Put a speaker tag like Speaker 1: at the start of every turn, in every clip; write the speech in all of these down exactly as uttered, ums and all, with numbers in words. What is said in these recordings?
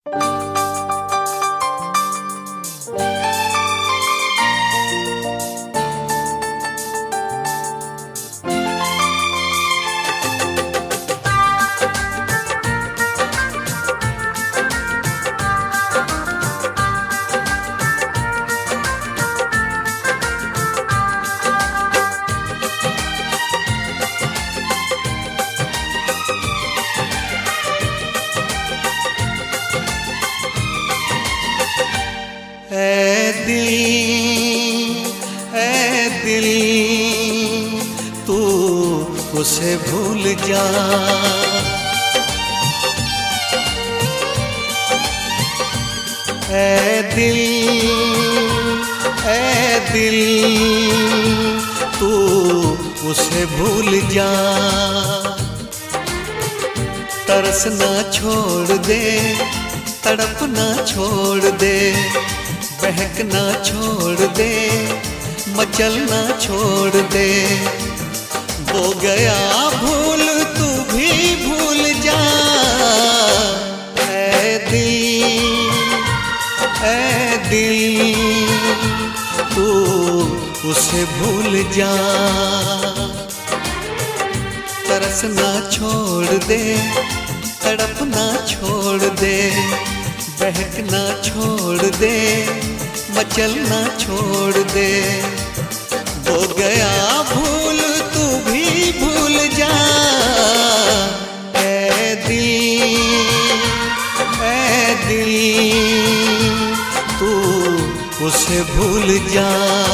Speaker 1: ऐ दिल ऐ दिल तू उसे भूल जा, ऐ दिल ऐ दिल तू उसे भूल जा। तरसना छोड़ दे, तड़पना छोड़ दे, बहकना छोड़ दे, मचलना छोड़ दे। वो गया भूल तू भी भूल जा। ऐ दिल ऐ दिल तू उसे भूल जा। तरसना छोड़ दे, तड़पना छोड़ दे, बहकना छोड़ दे, मचलना छोड़ दे। वो गया भूल तू भी भूल जा। ऐ दिल ऐ दिल तू उसे भूल जा।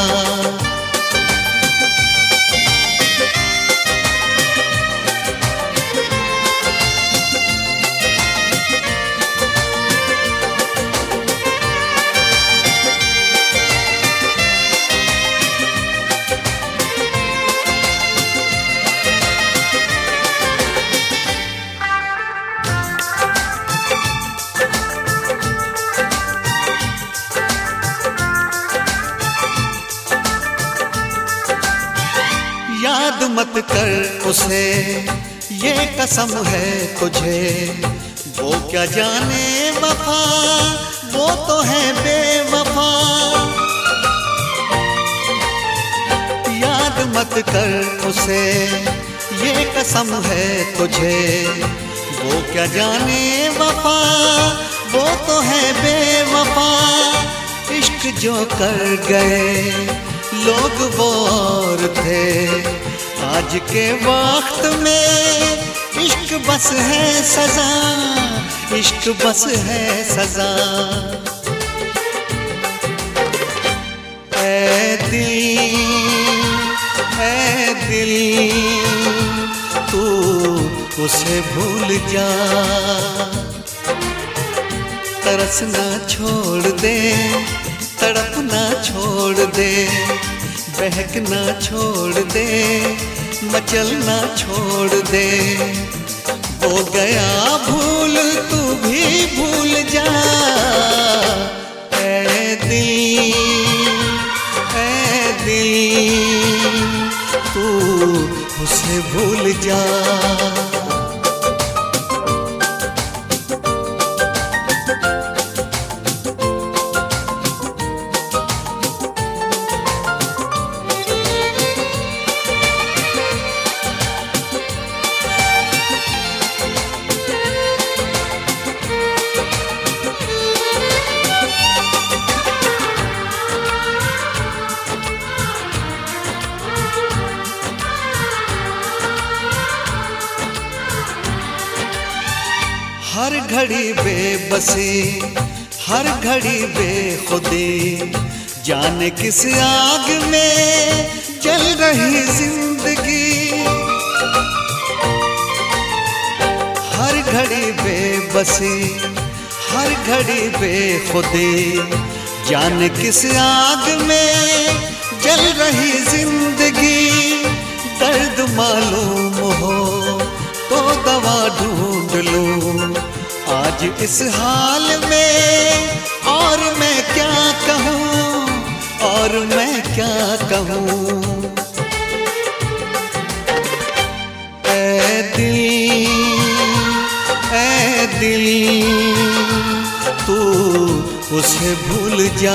Speaker 1: याद मत कर उसे, ये कसम है तुझे। वो क्या जाने वफा, वो तो है बेवफा। याद मत कर उसे, ये कसम है तुझे। वो क्या जाने वफा, वो तो है बेवफा। इश्क जो कर गए लोग वो और थे, आज के वक्त में इश्क बस है सजा, इश्क बस है सजा। ऐ दिल ऐ दिल तू उसे भूल जा। तरसना छोड़ दे, तड़पना छोड़ दे, बहकना छोड़ दे, मचलना छोड़ दे। वो गया भूल तू भी भूल जा। ऐ दिल ऐ दिल तू उसे भूल जा। हर घड़ी बेबसी, हर घड़ी बेखुदी, जाने किस आग में जल रही जिंदगी। हर घड़ी बेबसी, हर घड़ी बेखुदी, जाने किस आग में जल रही जिंदगी। दर्द मालूम हो तो दवा ढूंढ लूं आज इस हाल में, और मैं क्या कहूँ, और मैं क्या कहूँ। ऐ दिल ऐ दिल तू उसे भूल जा।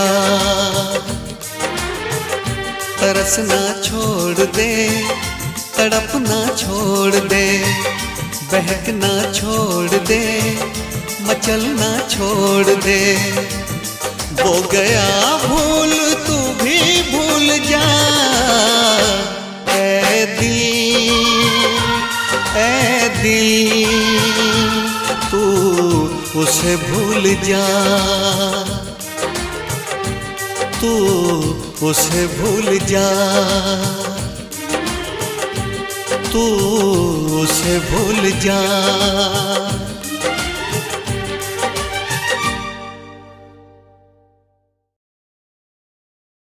Speaker 1: तरसना छोड़ दे, तड़पना छोड़ दे, बहकना छोड़ दे, मचलना छोड़ दे। वो गया भूल तू भी भूल जा। ऐ दिल ऐ दिल तू उसे भूल जा, तू उसे भूल जा, तू उसे भूल जा।